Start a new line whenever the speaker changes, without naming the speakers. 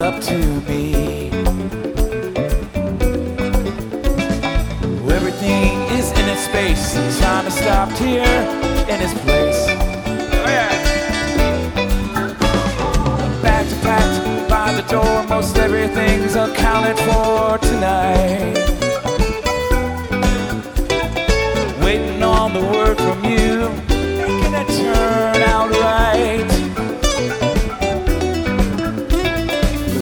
up to me. Everything is in its space. Time is stopped here in its place. Oh yeah. Back to packed by the door. Most everything's accounted for tonight. Waiting on the word from you, making a turn.